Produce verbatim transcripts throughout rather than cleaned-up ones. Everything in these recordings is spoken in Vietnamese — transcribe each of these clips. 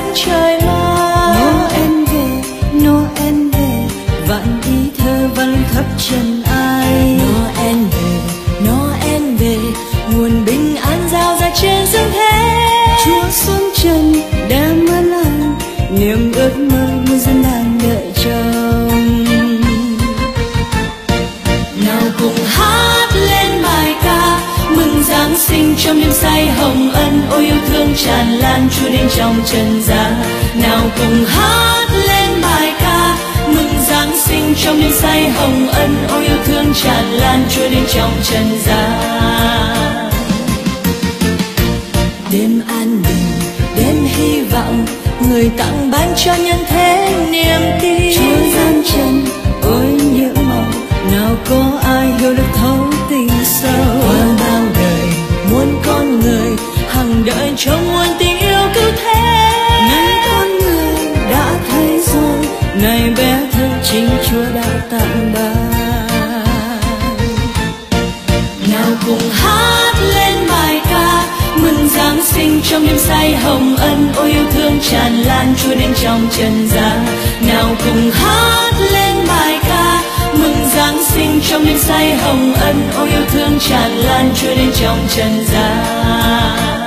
trời hoa. Noel về, Noel về, vạn ý thơ vang khắp trần ai. Noel về, Noel về, nguồn bình an giao ra trên dương thế. Chúa xuống trần đã mưa lòng, niềm ước mơ muôn dân đang đợi trông. Nào cùng hát lên bài ca mừng Giáng sinh trong đêm say hồng ân. Ôi yêu thương tràn lan Chúa đến trong trần gian. Nào cùng hát lên bài ca mừng Giáng sinh trong đêm say hồng ân. Ôi yêu thương tràn lan Chúa đến trong trần gian. Đêm an bình, đêm hy vọng, người tặng ban cho nhân thế niềm tin. Chúa gian trần ôi những màu, nào có ai hiểu được thấu tình sâu. Qua bao đời muôn con người hằng đợi trong muôn tình yêu cứu thế. Nay con người đã thấy rồi, này bé thơ chính Chúa đã tặng ban. Nào cùng hát lên bài ca mừng Giáng sinh trong đêm say hồng ân. Ôi yêu thương tràn lan Chúa đến trong trần gian. Nào cùng hát lên bài ca mừng Giáng sinh trong đêm say hồng ân. Ôi yêu thương tràn lan Chúa đến trong trần gian.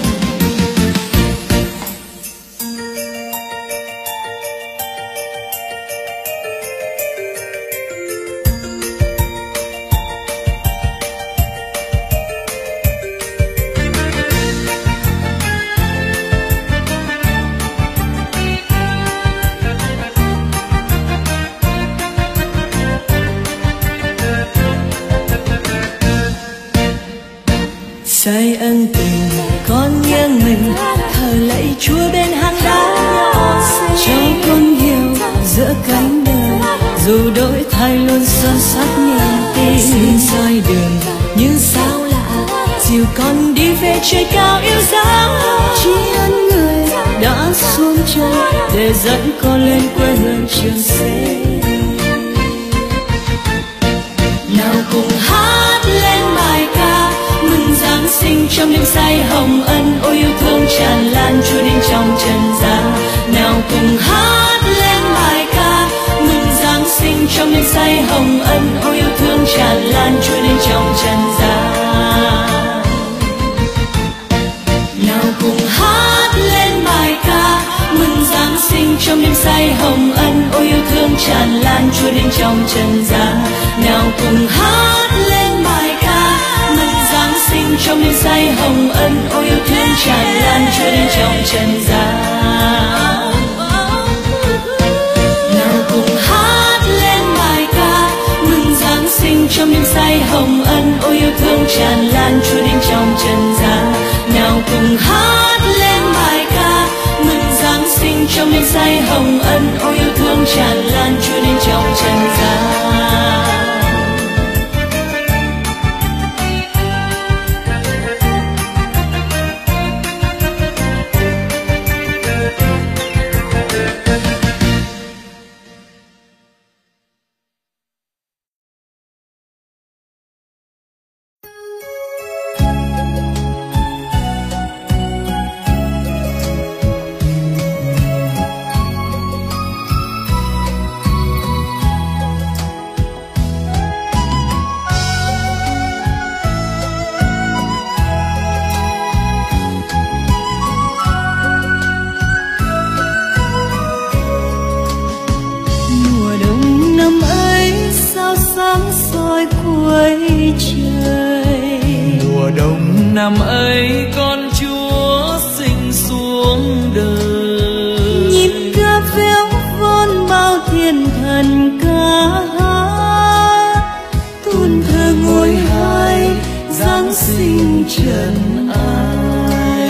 Say ân tình con nghiêng mình, thờ lạy Chúa bên hang đá nhỏ xinh. Cho con hiểu giữa cánh đời, dù đổi thay luôn son sắt niềm tin. Xin soi đường như sao lạ, dìu con đi về trời cao yêu dấu. Tri ân người đã xuống chân để dẫn con lên quê hương Trường Sinh. Nào cùng hát lên bài ca mừng Giáng sinh trong đêm say hồng ân. Ôi yêu thương tràn lan Chúa đến trong trần gian. Nào cùng hát lên bài ca mừng Giáng sinh trong đêm say hồng ân. Ôi yêu thương tràn lan Chúa đến trong trần gian. Nào cùng hát lên bài ca mừng Giáng sinh trong đêm say hồng ân. Ôi yêu thương tràn lan Chúa đến trong trần gian. Nào cùng hát lên bài ca mừng Giáng sinh trong đêm say hồng ân. Ôi yêu thương tràn lan Chúa đến trong trần gian. Nào cùng hát lên bài ca mừng Giáng sinh trong đêm say hồng ân. Ôi yêu thương tràn lan Chúa đến trong trần gian. Nào cùng hát lên bài ca mừng Giáng sinh trong đêm say hồng ân. Ôi yêu thương tràn lan Chúa đến trong trần gian. Năm ấy con Chúa sinh xuống đời, nhịp ca véo von bao thiên thần ca hát, tôn thờ ngôi hai Giáng sinh trần ai.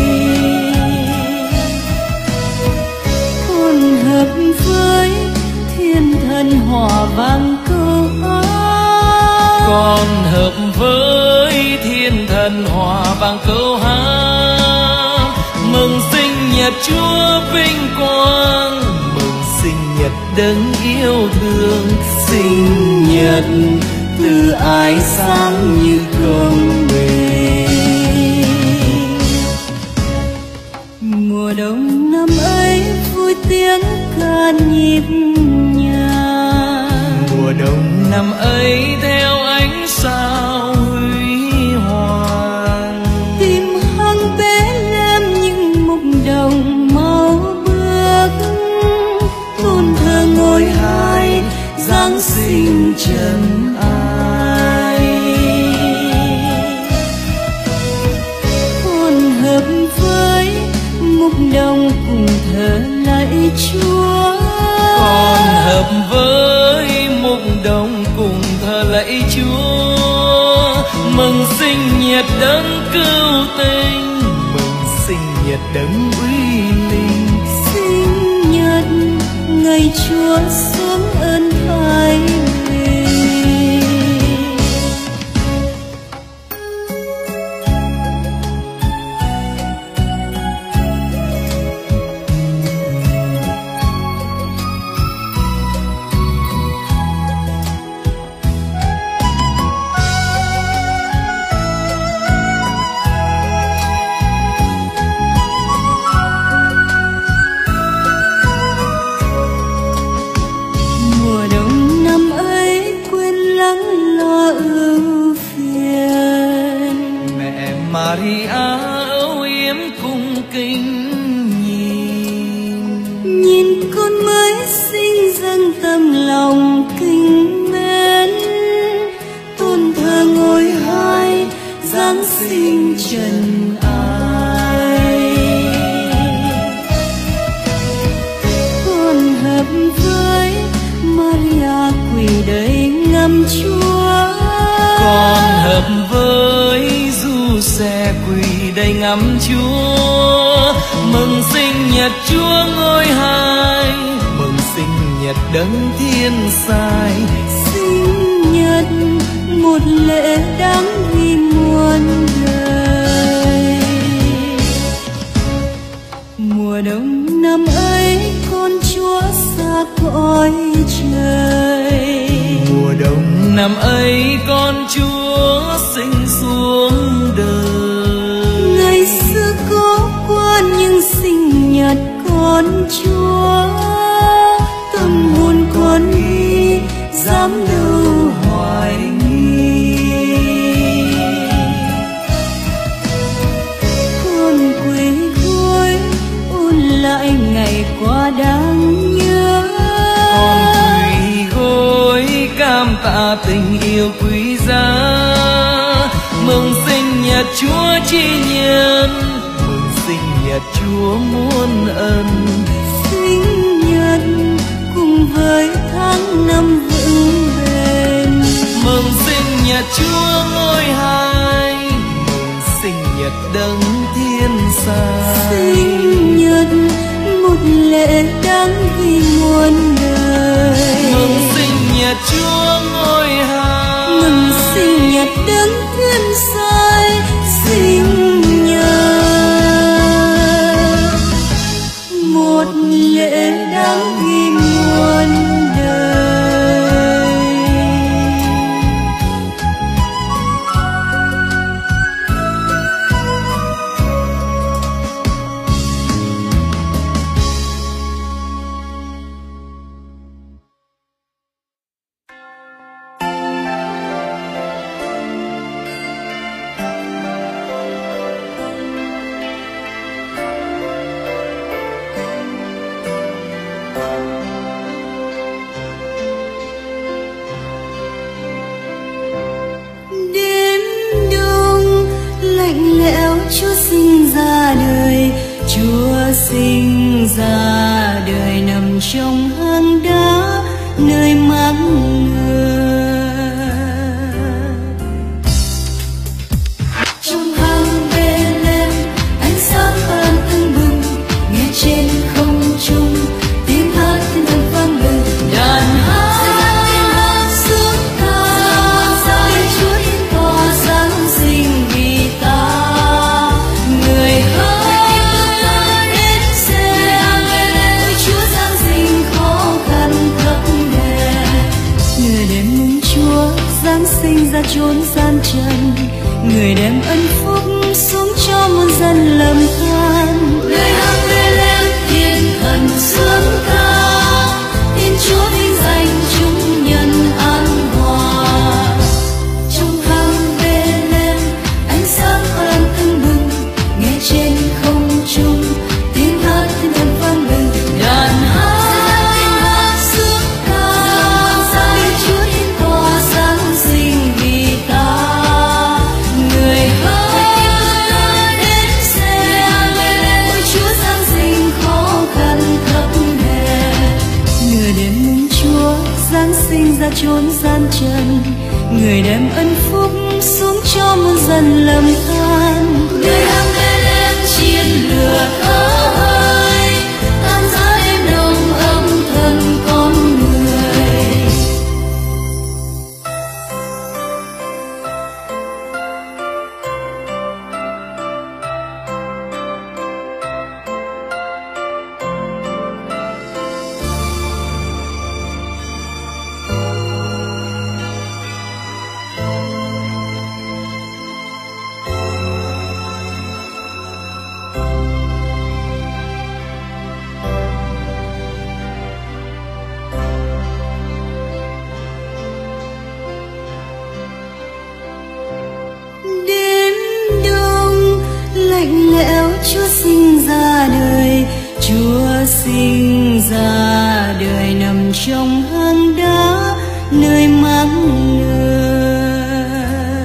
Con hợp với thiên thần hòa vang câu hát, con hợp với thiên thần hòa vang câu hát. Mừng sinh nhật Chúa vinh quang, mừng sinh nhật đấng yêu thương. sinh nhật từ ái sáng như công bình. Mùa đông đồng năm ấy vui tiếng ca nhịp nhàng. Mùa đông năm ấy theo ánh sao huy hoàng, tìm hang bé lem những mục đồng màu bước. Tôn thờ ngôi hai Giáng sinh trần ai, hôn hợp với mục đồng cùng thờ lạy Chúa. còn hợp với mục đồng cùng thờ lạy Chúa. Mừng sinh nhật đấng cứu tinh, mừng sinh nhật đấng uy linh. Sinh nhật ngày Chúa xuống ơn thái bình. Mùa đông năm ấy quên lắng lo ưu phiền, Mẹ Maria âu yếm cung kính nhìn, nhìn con mới sinh dâng tâm lòng kính mến. Tôn thờ ngôi hai Giáng sinh trần ai, hôn hợp với Maria quỳ đầy ngắm Chúa. còn hợp với du xe quỳ đầy ngắm Chúa. Mừng sinh nhật Chúa ngôi hai, mừng sinh nhật đấng thiên sai. Sinh nhật một lễ đáng ghi muôn đời. Mùa đông năm ấy con Chúa xa cõi trời, Mùa đông năm ấy con Chúa sinh xuống đời. ngày xưa có qua nhưng sinh nhật con Chúa. Tâm hồn con đi dám đâu hoài nghi, con quỳ gối ôn lại ngày qua đáng nhớ. Con quỳ gối cam tạ tình yêu quý giá. Mừng sinh nhật Chúa chi nhân, mừng sinh nhật Chúa muôn ân. Sinh nhật cùng với tháng năm vững bền. Mừng sinh nhật Chúa ngôi hai, mừng sinh nhật đấng thiên sai. Sinh nhật một lễ đáng ghi muôn đời. Mừng sinh nhật Chúa ngôi hai, mừng sinh nhật đấng thiên sai. Sinh nhật một lễ đáng ghi muôn đời. Chúa sinh ra đời, Chúa sinh ra đời nằm trong hang đá nơi máng ngơ. Trong hang Bethlehem ánh sáng ban tưng bừng, nghe trên không trung tiếng hát thiên thần vang lên. Đàn hát sướng ca để Chúa yên tỏa giáng sinh vì ta. Người hỡi đến xem Chúa giáng sinh khó khăn thấp đè. Người đem mừng Chúa giáng sinh ra chốn gian trần, người đem ân phúc xuống cho muôn dân lầm than. Người hằng Bethlehem ra chốn gian trần, người đem ân phúc xuống cho muôn dân lầm than. Người hằng Bethlehem chiến lửa ơi, tan giá đêm đông âm thân con người. Lạnh lẽo Chúa sinh ra đời, Chúa sinh ra đời nằm trong hang đá nơi máng lửa.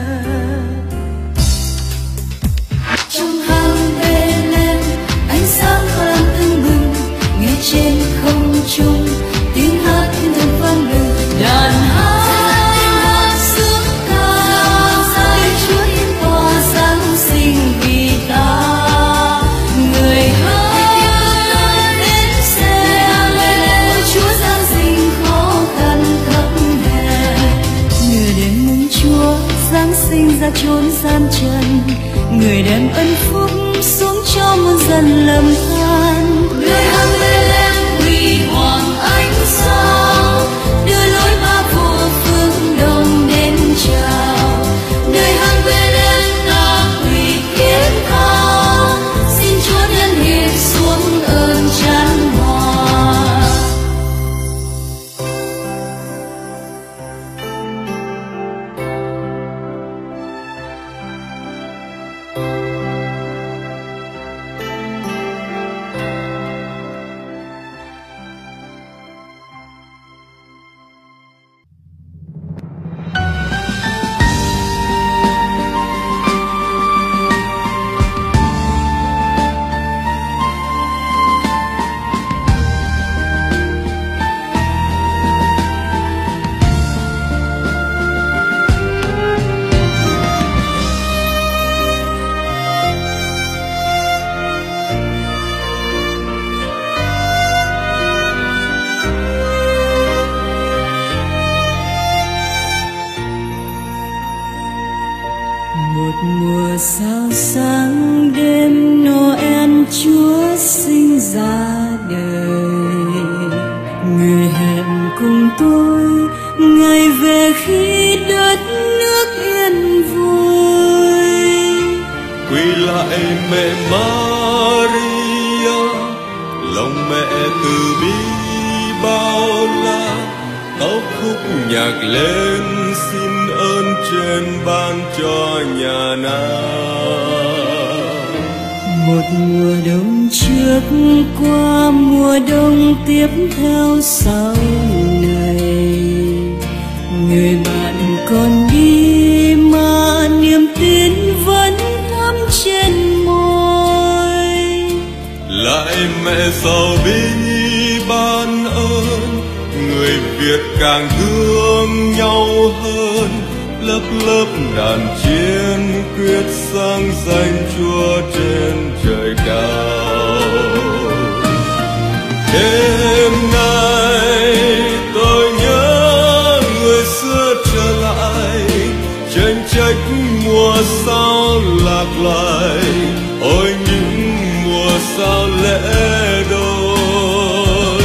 Trong hang Bethlehem ánh sáng vàng tưng bừng, nghe trên không trung tiếng hát thiên thần vang lừng. Đàn hát sướng ca say Chúa yên tỏa giáng sinh vì ta. Người hỡi đến xem Chúa giáng sinh khó khăn thấp hèn. Người đến mừng Chúa giáng sinh ra chốn gian trần, người đem ân phúc xuống cho muôn dân lầm than. Người hằng Bethlehem huy hoàng ánh sao, đưa lối ba vô phương đông đến chào. Người hằng Bethlehem ta quỳ hiến ca, xin Chúa nhân hiện xuống ơn chan hòa. Một mùa sao sáng đêm Noel Chúa sinh ra đời, người hẹn cùng tôi ngày về khi đất nước yên vui. Quỳ lại mẹ Maria, lòng mẹ từ bi bao la, tấu khúc nhạc lên xin ơn trên ban cho nhà nàng. Một mùa đông trước qua, mùa đông tiếp theo sau này, người bạn còn đi mà niềm tin vẫn thắm trên môi. Lại mẹ giàu bi ban ơn, người Việt càng thương nhau hơn, lớp lớp đàn chiên quyết sang danh Chúa trên trời cao. Đêm nay tôi nhớ người xưa trở lại, tranh trách mùa sao lạc lại, ôi những mùa sao lẽ đôi.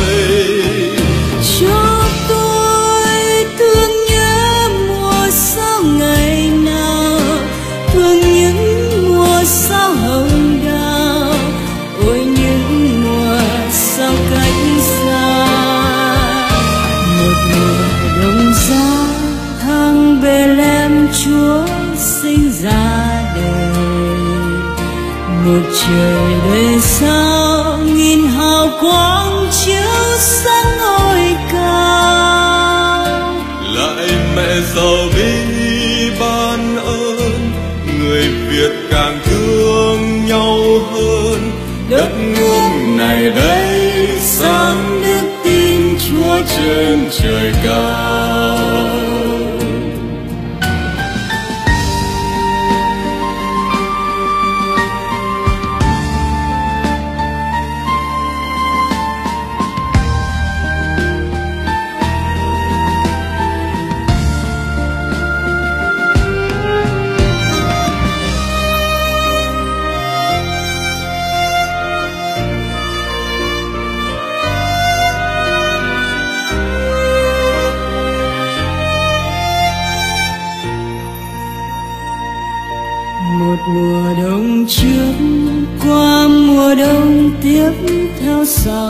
Cho tôi thương nhớ mùa sao ngày nào, thương những mùa sao hồng đào, ôi những mùa sao cách xa. Một mùa đông giá hang Bethlehem Chúa sinh ra đời, một trời đầy sao nghìn hào quang chiếu sáng ngôi cao. Lại mẹ giàu bi ban ơn, người Việt càng thương nhau hơn, đất nước này đây sáng đức tin Chúa trên trời cao.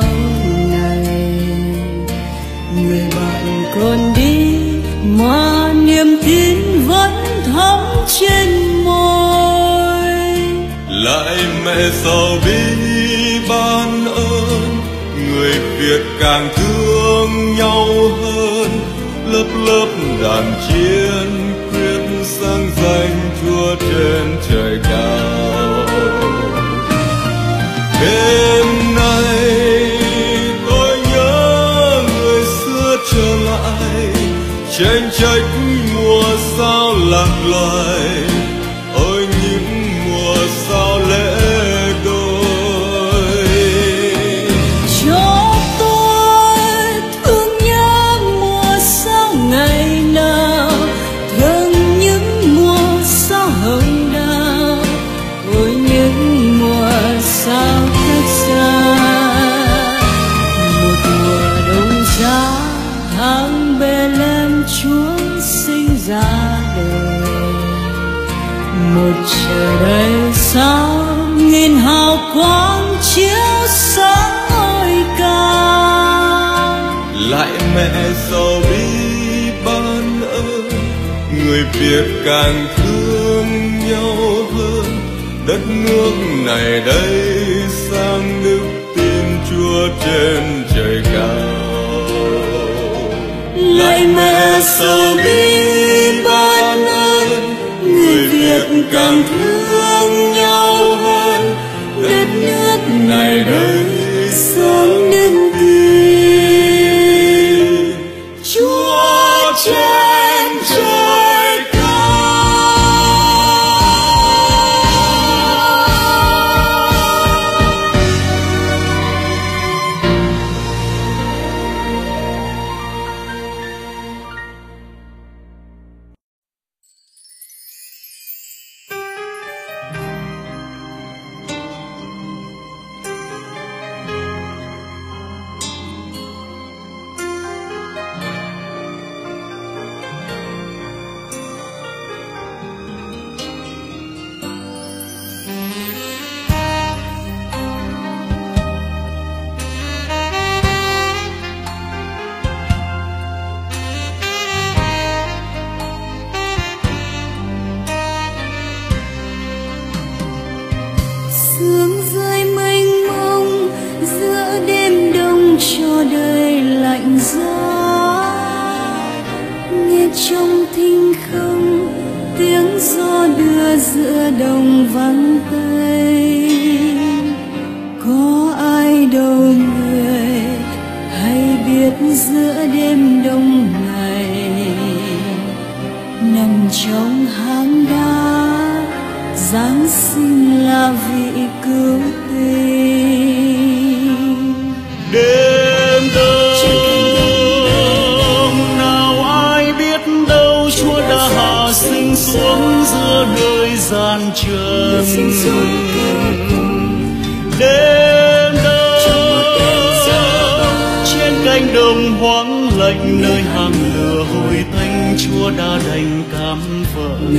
sau này. Người bạn còn đi mà niềm tin vẫn thắm trên môi. Lại mẹ giàu bi ban ơn, người Việt càng thương nhau hơn. Lớp lớp đàn chiến quyết sáng danh Chúa trên trời cao. Đêm nay tôi nhớ người xưa trở lại, tranh trách mùa sao lạc loài. Ôi những mùa sao lẽ đôi. Cho tôi thương nhớ mùa sao ngày nào, thương những mùa sao hồng đào. Ôi những mùa sao cách xa, một mùa đông giá hàng Bethlehem Chúa sinh ra đời. Một trời đầy sao nghìn hào quang chiếu sáng ngôi cao. Lại mẹ giàu bi ban ơn, người Việt càng thương nhau hơn. Đất nước này đây sang đức tin Chúa trên trời cao. Lạy mẹ giàu bi ban ơn, người Việt càng thương nhau hơn. Đất nước này đây sang đức tin Chúa trên trời cao. Sương rơi mênh mông giữa đêm đông cho đời lạnh giá. Nghe trong thinh không tiếng gió đưa giữa đồng vắng tay. Có ai đâu người hay biết giữa đêm đông này, nằm trong hang đá Giáng sinh là vị cứu tinh. Đêm đông nào ai biết đâu Chúa đã hạ sinh xuống giữa đời gian trần. Đêm đông trên cánh đồng hoang lạnh nơi hang lửa hồi thanh, Chúa đã đành cám phận.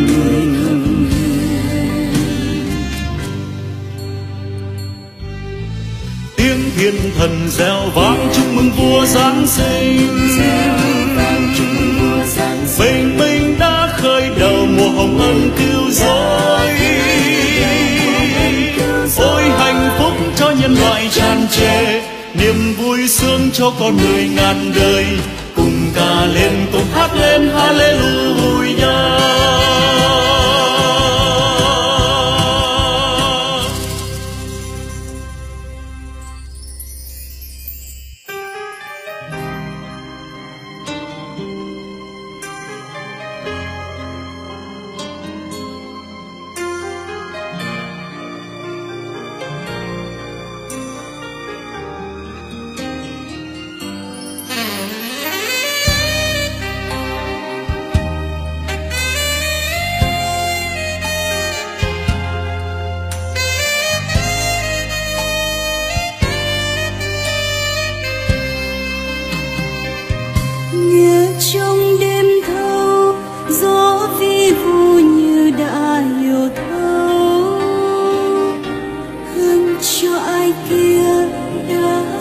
Tiếng thiên thần reo vang chúc mừng vua Giáng sinh. Bình minh đã khởi đầu mùa hồng ân cứu rỗi. Ôi hạnh phúc cho nhân loại tràn trề, niềm vui sướng cho con người ngàn đời. Cùng ca lên cùng hát lên hallelujah.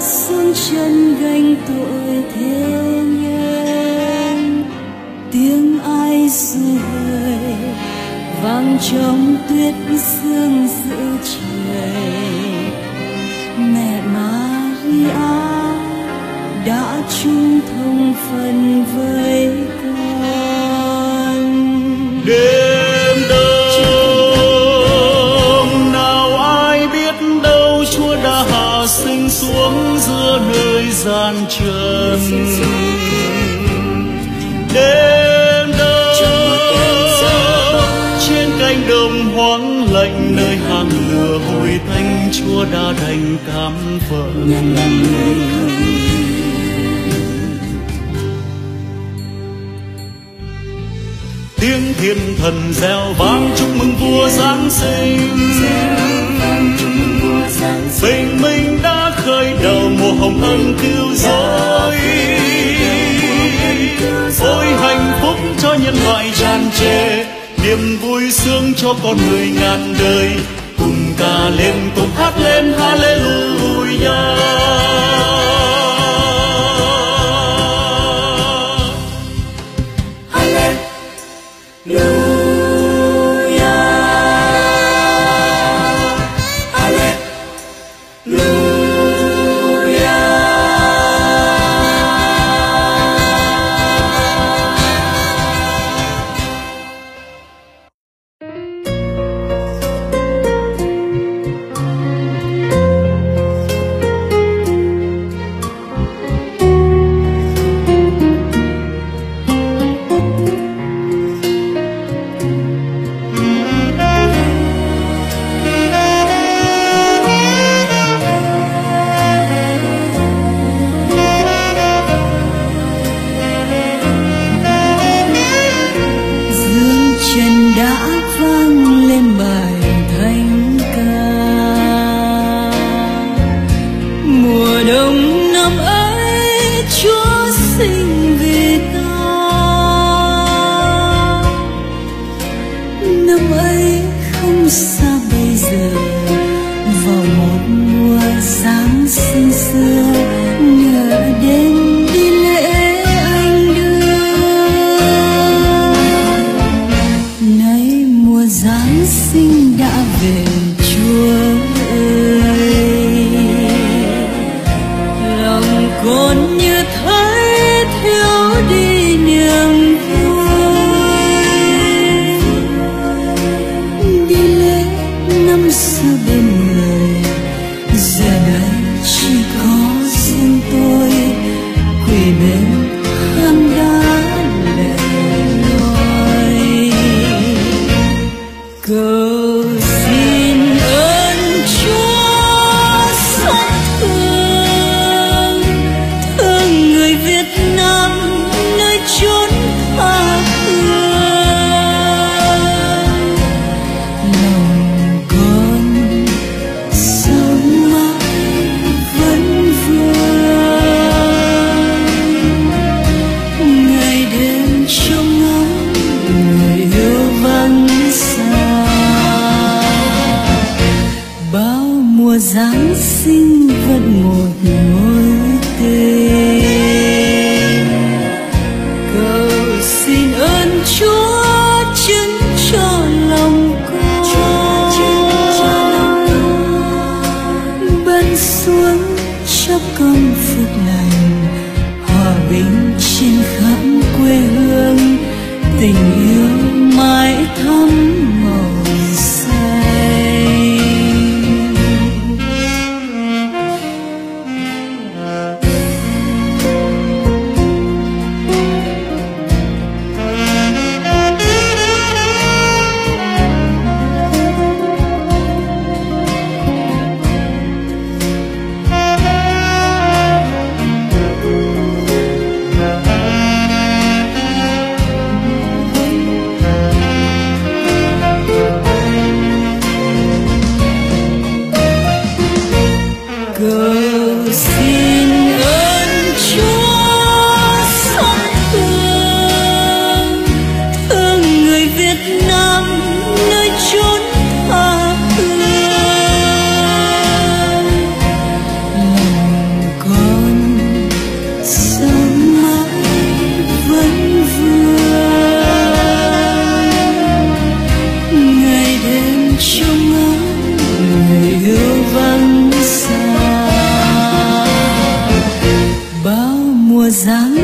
xuống chân gánh tội thế nhân. Tiếng ai ru hơi vang trong tuyết sương giữa trời. Mẹ Maria đã chung thông phần với con. Đêm đông nào ai biết đâu Chúa đã hạ sinh xuống giữa nơi gian trần. Đêm đông trên cánh đồng hoang lạnh nơi hang lửa hồi thanh Chúa đã đành cám phận. Tiếng thiên thần reo vang chúc mừng vua Giáng sinh. Bình minh đã khơi đầu mùa hồng ân cứu rỗi. Ôi hạnh phúc cho nhân loại tràn trề, niềm vui sướng cho con người ngàn đời. Cùng ca lên cùng hát lên hallelujah.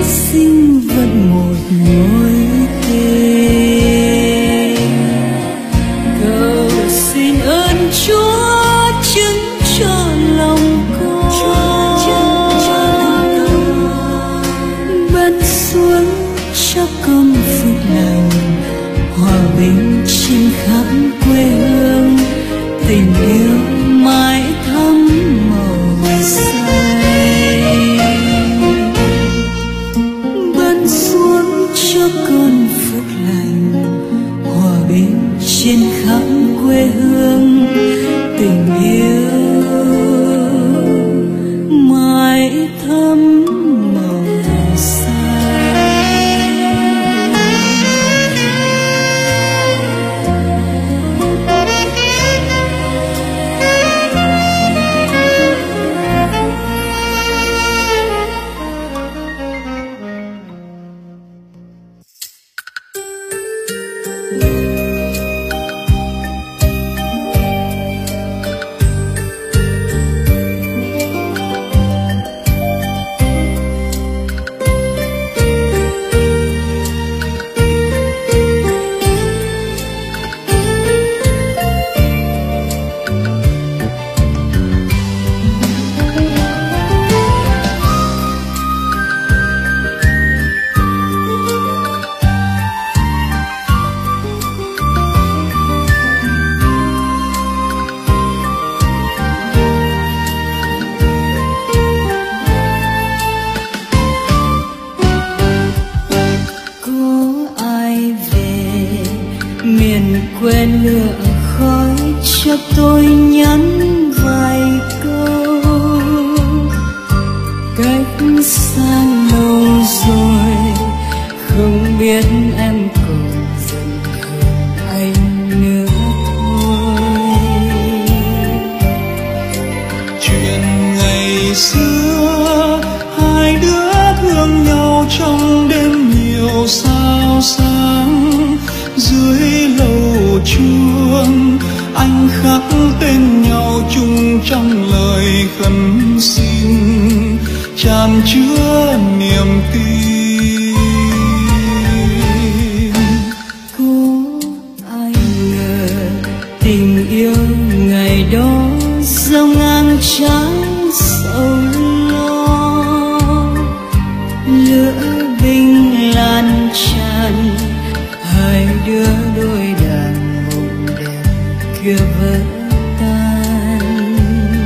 sinh vật một mối tình. Cầu xin ơn Chúa chứng cho lòng con, ban xuống cho con phước lành, hòa bình trên khắp quê hương, tình yêu mãi thắm màu xanh. Ban xuống cho con phước lành, hòa bình trên khắp quê hương, tình yêu mãi thắm màu xanh. Quên lửa khói cho tôi nhắn vài câu, cách xa lâu rồi không biết em còn giận hờn anh nữa thôi. Chuyện ngày xưa hai đứa thương nhau trong đêm nhiều sao sáng, dưới lầu chuông anh khắc tên nhau chung trong lời khấn xin, tràn chứa niềm tin. Có ai ngờ tình yêu ngày đó dòng ngang trắng sầu lo, lửa binh lan tràn, hai đứa đôi đàn mộng đẹp kia vỡ tan.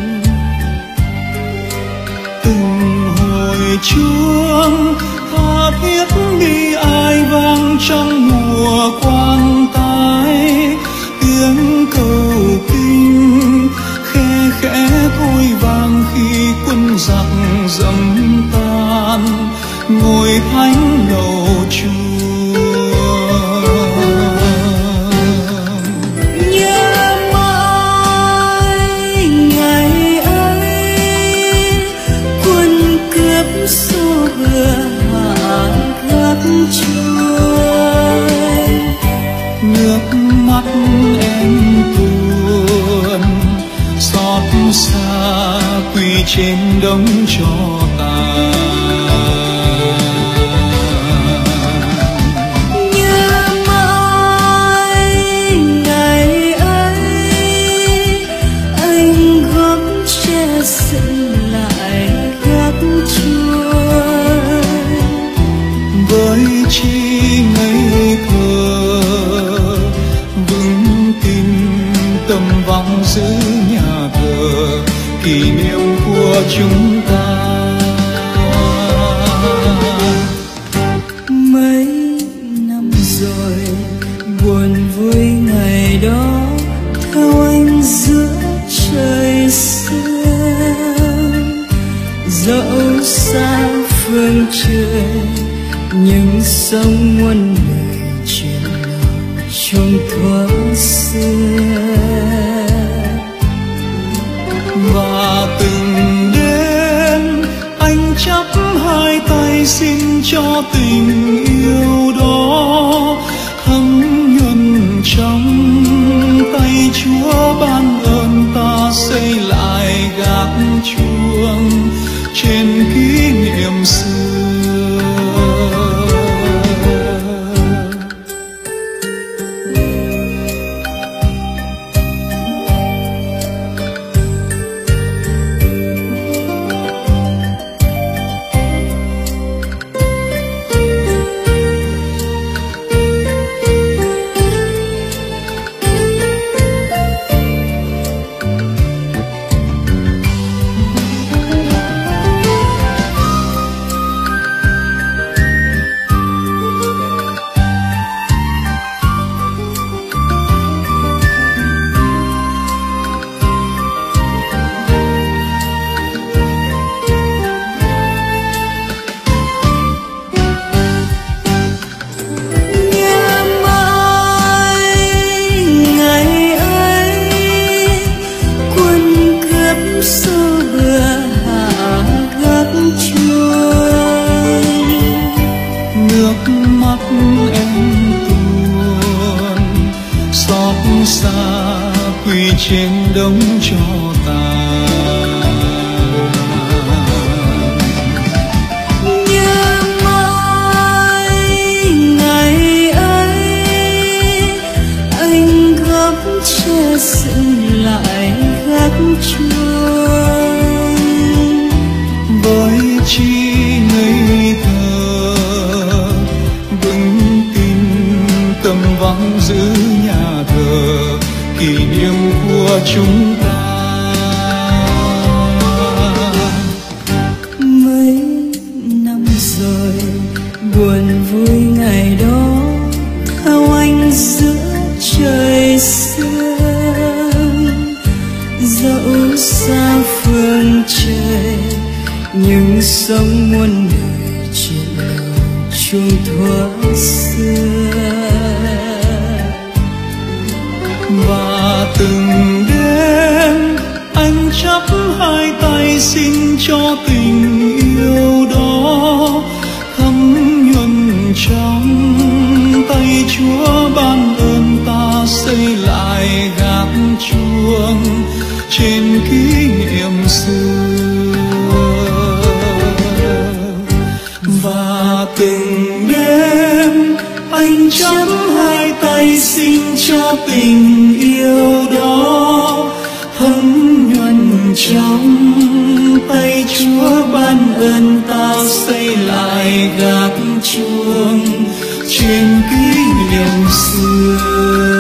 Từng hồi chuông tha thiết đi ai vang trong mùa quang tái, tiếng cầu kinh khe khẽ thôi vang khi quân giặc dẫm tan, ngồi thánh lầu chùa. Nước mắt em tuôn xót xa quỳ trên đống tro tàn. Nhớ mãi ngày ấy anh góp che dựng lại gác chuông, với chi ngây thơ vững tin tâm vắng giữ nhà thờ kỷ niệm của chúng ta. Mấy năm rồi buồn vui ngày đó theo anh giữa trời xưa, dẫu xa phương trời nhưng sống muôn đời chuyện lòng trong thuở xưa. Và từng đêm anh chắp hai tay xin cho tình yêu đó thấm nhuần trong tay Chúa ban ơn ta xây lại gác chuông trên kỷ niệm xưa. đống cho tàn. Nhớ mãi ngày ấy, anh gấp che dựng lại gác chuông, với chi ngây thơ vững tin tâm vắng giữ nhà thờ kỷ niệm của chúng ta. Mấy năm rồi buồn vui ngày đó khao anh giữa trời sương, dẫu xa phương trời nhưng sống muôn đời chuyện lòng chung thuở xưa. Và từng đêm anh chắp hai tay xin cho tình yêu đó thấm nhuần trong tay Chúa ban ơn ta xây lại gác chuông trên kỷ niệm xưa. Và từng đêm anh chắp hai tay xin cho tình yêu đó thấm nhuần trong tay Chúa ban ơn ta xây lại gác chuông trên kỷ niệm xưa.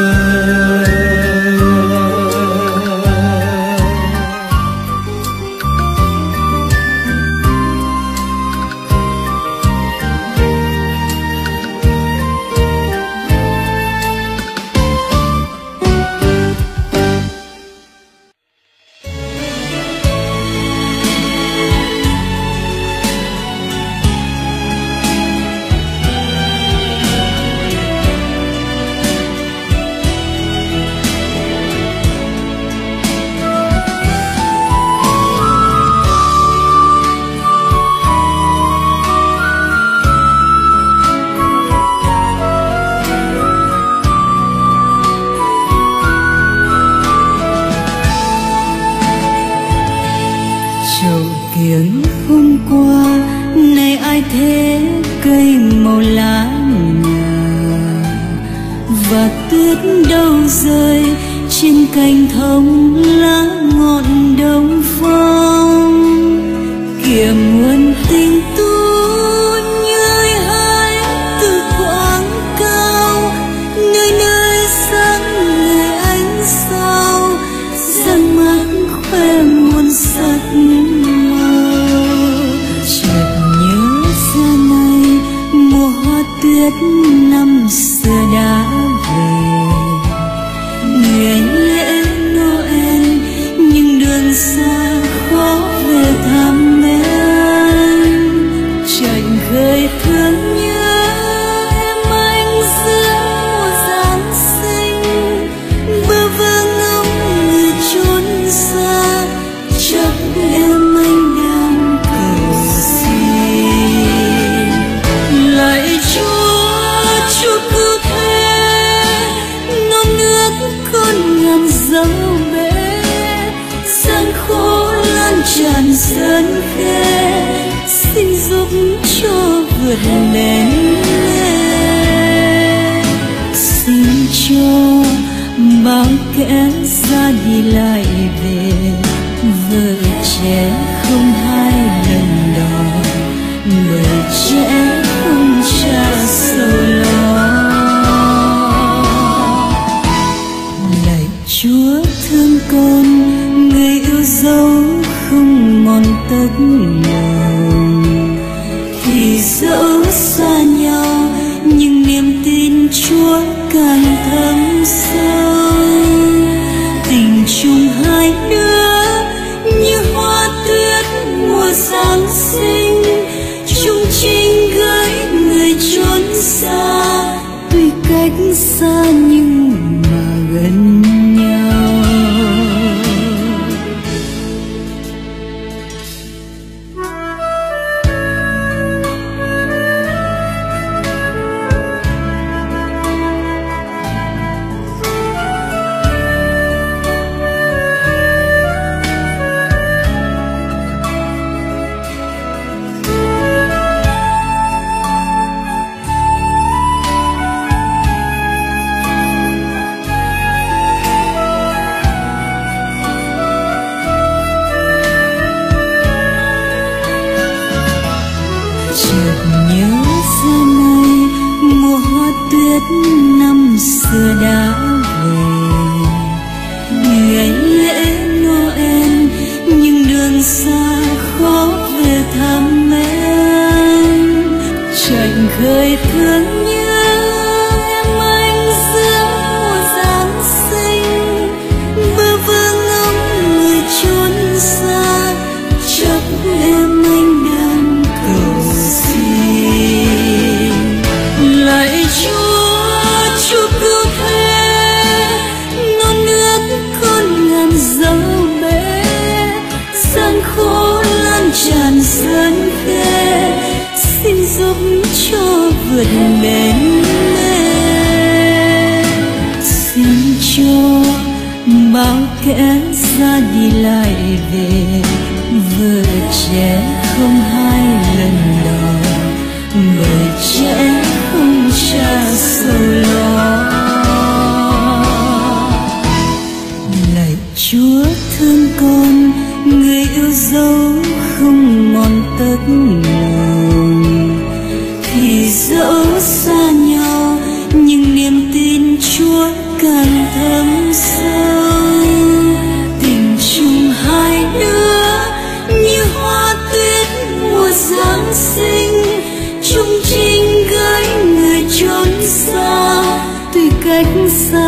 Kiếng hôm qua nay ai thế cây màu lá nhà, và tuyết đâu rơi trên cành thông lá ngọn đông phong. Kìa muôn tình tu như hai từ quãng cao, nơi nơi sáng người ánh sao răng mắt khoe muôn sắc. Tuyết năm xưa đã về, ngày lễ Noel nhưng đường xa khó về thăm em. Chợt khơi thương nhớ em anh giữa mùa Giáng sinh, bơ vơ ngóng người chốn xa chắc em anh đang cầu xin. Lạy Chúa cứu thế non nước con ngàn dấu bé, gian khổ lan tràn sân khe, xin giúp cho vượt lên. Xin cho bao kẻ ra đi lại về, vợ trẻ không hai lần đò, người trẻ không cha sầu lo. Lạy Chúa thương con, người yêu dấu không mòn tóc lòng, thì dẫu xa nhau nhưng niềm tin Chúa càng thấm sâu. Tình chung hai đứa như hoa tuyết mùa Giáng sinh, chung chinh gửi người chốn xa, tuy cách xa nhưng mà gần nhau. chợt nhớ ra này mùa hoa tuyết năm xưa đã về, ngày lễ Noel nhưng đường xa khó về thăm em. Chẳng khơi thương nhớ em anh giữa mùa Giáng sinh, bơ vơ ngóng người trốn xa, chắc em anh đang cầu xin. Lạy Chúa, Chúa cứu thế, non nước con ngàn dấu bé, gian khổ lan tràn dân khe, xin giúp cho vượt bến mê. Xin cho bao kẻ ra đi lại về, vợ trẻ không hai lần đò, người trẻ không cha sầu lo. Lạy Chúa thương con, người yêu dấu không mòn tất lòng, thì dẫu xa nhau nhưng niềm tin Chúa càng thấm sâu. Tình chung hai đứa như hoa tuyết mùa Giáng sinh, chung chinh gửi người trốn xa, tuy cách xa